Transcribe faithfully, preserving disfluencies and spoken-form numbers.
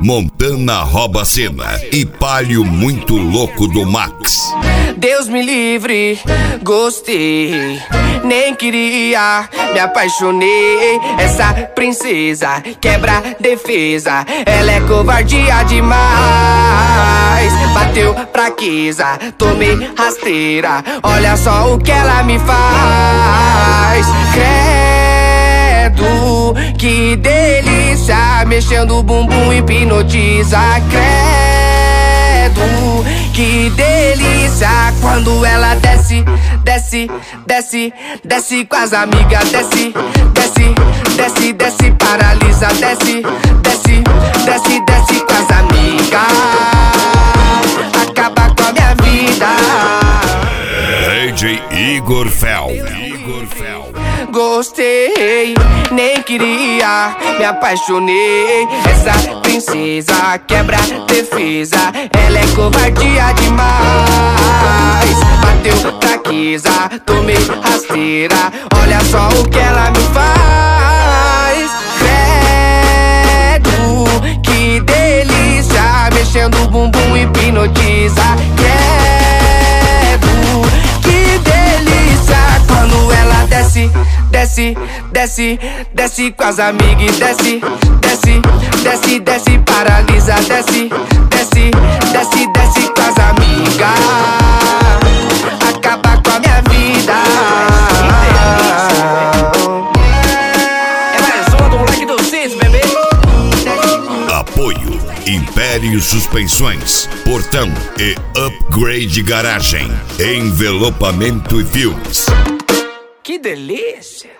Montana rouba a cena e Palio muito louco do Max. Deus me livre, gostei, nem queria, me apaixonei. Essa princesa quebra defesa, ela é covardia demais. Bateu fraqueza, tomei rasteira, olha só o que ela me faz. Credo, que delícia, mexendo o bumbum hipnotiza. Credo, que delícia, quando ela desce, desce, desce, desce com as amigas. Desce, desce, desce, desce, paralisa. Desce, desce, desce, desce com as amigas, acaba com a minha vida. D J Igor Fel. Igor Fel. Gostei, nem queria, me apaixonei. Essa princesa quebra defesa, ela é covardia demais. Bateu fraqueza, tomei rasteira, olha só o que ela me faz. Credo, que delícia, mexendo o bumbum hipnotiza. Credo, que delícia, quando ela desce, desce, desce, desce com as amigas. Desce, desce, desce, desce, paralisa. Desce, desce, desce, desce com as amigas, acaba com a minha vida. É mais uma do moleque do Cis, bebê. Apoio Império Suspensões, Portão e Upgrade Garagem, Envelopamento e Fios. Que delícia!